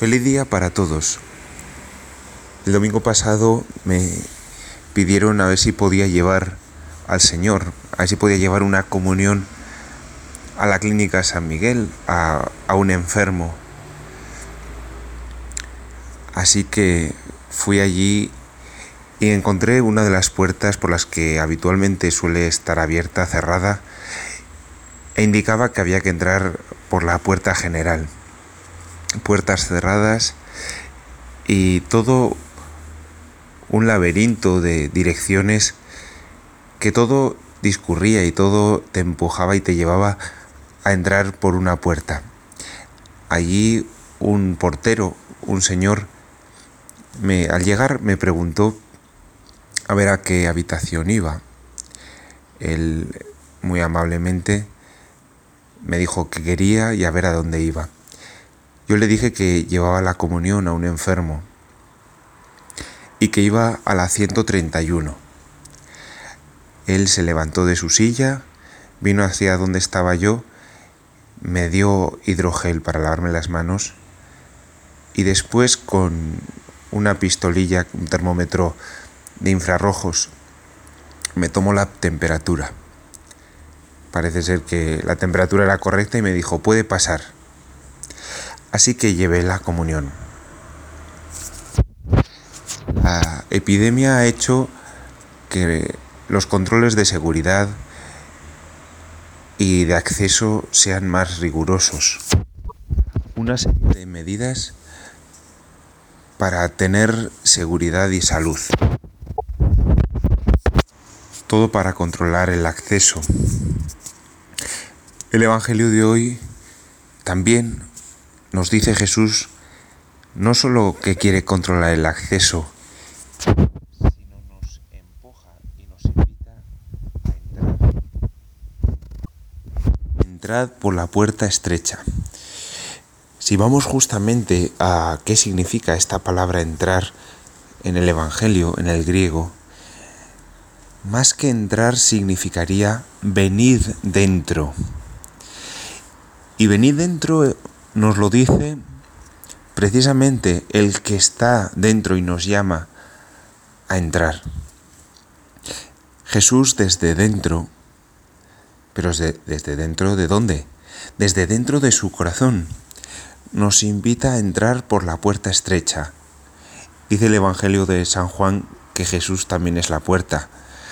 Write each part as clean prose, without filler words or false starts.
Feliz día para todos. El domingo pasado me pidieron a ver si podía llevar al Señor, a ver si podía llevar una comunión a la clínica San Miguel, a un enfermo. Así que fui allí y encontré una de las puertas por las que habitualmente suele estar abierta, cerrada, e indicaba que había que entrar por la puerta general. Puertas cerradas y todo un laberinto de direcciones que todo discurría y todo te empujaba y te llevaba a entrar por una puerta. Allí un portero, un señor, al llegar me preguntó a ver a qué habitación iba. Él muy amablemente me dijo que quería y a ver a dónde iba. Yo le dije que llevaba la comunión a un enfermo y que iba a la 131. Él se levantó de su silla, vino hacia donde estaba yo, me dio hidrogel para lavarme las manos y después con una pistolilla, un termómetro de infrarrojos, me tomó la temperatura. Parece ser que la temperatura era correcta y me dijo, puede pasar. Así que llevé la comunión. La epidemia ha hecho que los controles de seguridad y de acceso sean más rigurosos. Una serie de medidas para tener seguridad y salud. Todo para controlar el acceso. El Evangelio de hoy también nos dice Jesús no solo que quiere controlar el acceso, sino nos empuja y nos invita a entrar. Entrad por la puerta estrecha. Si vamos justamente a qué significa esta palabra entrar en el Evangelio, en el griego, más que entrar significaría venid dentro. Y venid dentro nos lo dice precisamente el que está dentro y nos llama a entrar. Jesús desde dentro, pero desde dentro ¿de dónde? Desde dentro de su corazón, nos invita a entrar por la puerta estrecha. Dice el Evangelio de San Juan que Jesús también es la puerta.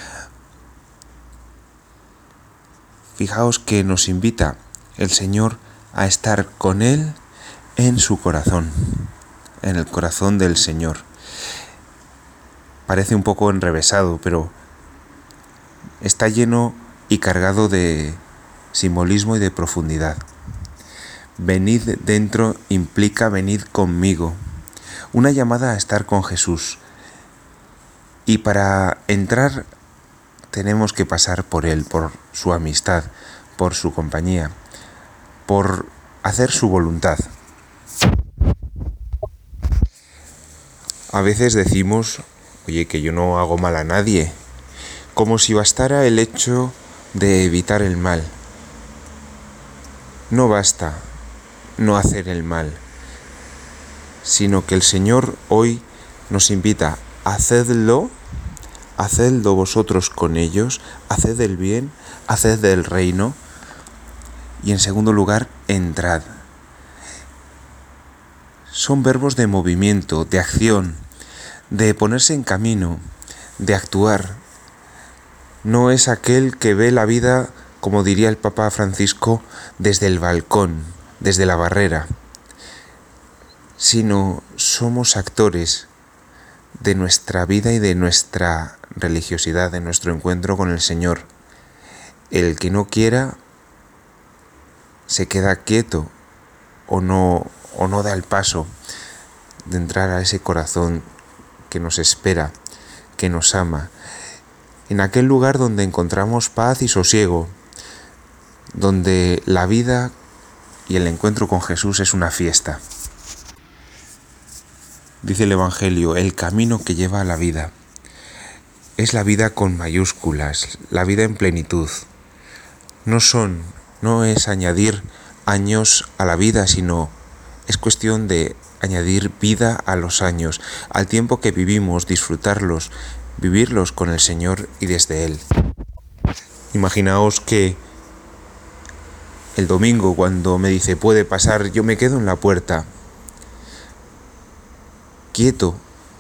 Fijaos que nos invita el Señor a estar con Él en su corazón, en el corazón del Señor. Parece un poco enrevesado, pero está lleno y cargado de simbolismo y de profundidad. Venid dentro implica venid conmigo, una llamada a estar con Jesús. Y para entrar tenemos que pasar por Él, por su amistad, por su compañía, por hacer su voluntad. A veces decimos, oye, que yo no hago mal a nadie, como si bastara el hecho de evitar el mal. No basta no hacer el mal, sino que el Señor hoy nos invita a hacedlo vosotros con ellos, haced el bien, haced el reino, y en segundo lugar, entrad. Son verbos de movimiento, de acción, de ponerse en camino, de actuar. No es aquel que ve la vida, como diría el Papa Francisco, desde el balcón, desde la barrera, sino somos actores de nuestra vida y de nuestra religiosidad, de nuestro encuentro con el Señor. El que no quiera se queda quieto o no da el paso de entrar a ese corazón que nos espera, que nos ama, en aquel lugar donde encontramos paz y sosiego, donde la vida y el encuentro con Jesús es una fiesta. Dice el Evangelio, el camino que lleva a la vida. Es la vida con mayúsculas, la vida en plenitud. No es añadir años a la vida, sino Es cuestión de añadir vida a los años, al tiempo que vivimos, disfrutarlos, vivirlos con el Señor y desde Él. Imaginaos que el domingo, cuando me dice puede pasar, yo me quedo en la puerta, quieto.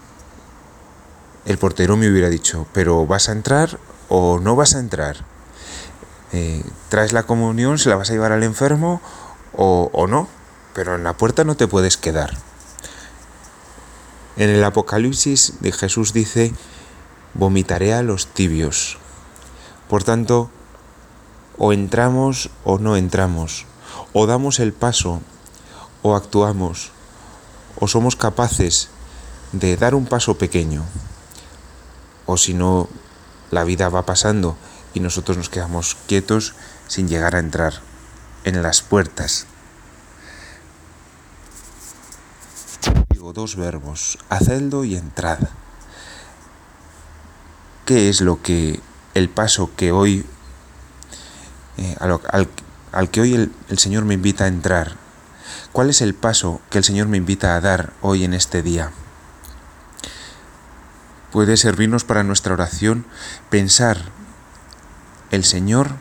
El portero me hubiera dicho, ¿pero vas a entrar o no vas a entrar? ¿Traes la comunión, se la vas a llevar al enfermo o no? Pero en la puerta no te puedes quedar. En el Apocalipsis Jesús dice, vomitaré a los tibios. Por tanto, o entramos o no entramos, o damos el paso o actuamos, o somos capaces de dar un paso pequeño, o si no, la vida va pasando y nosotros nos quedamos quietos sin llegar a entrar en las puertas. Digo dos verbos, hacedlo y entrad. ¿Qué es lo que el paso que hoy, al que hoy el Señor me invita a entrar? ¿Cuál es el paso que el Señor me invita a dar hoy en este día? Puede servirnos para nuestra oración pensar, el Señor,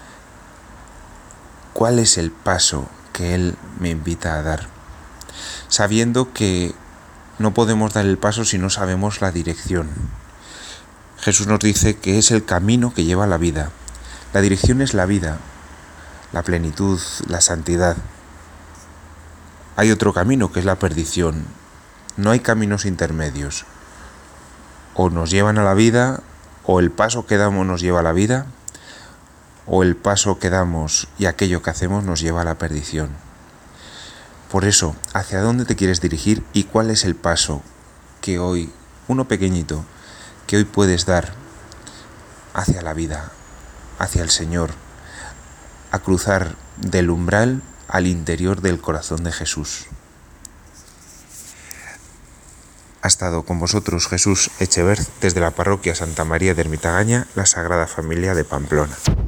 ¿cuál es el paso que Él me invita a dar? Sabiendo que no podemos dar el paso si no sabemos la dirección. Jesús nos dice que es el camino que lleva a la vida. La dirección es la vida, la plenitud, la santidad. Hay otro camino que es la perdición. No hay caminos intermedios. O nos llevan a la vida, o el paso que damos nos lleva a la vida, o el paso que damos y aquello que hacemos nos lleva a la perdición. Por eso, ¿hacia dónde te quieres dirigir y cuál es el paso que hoy, uno pequeñito, que hoy puedes dar hacia la vida, hacia el Señor, a cruzar del umbral al interior del corazón de Jesús? Ha estado con vosotros Jesús Echevert desde la parroquia Santa María de Ermitaña, la Sagrada Familia de Pamplona.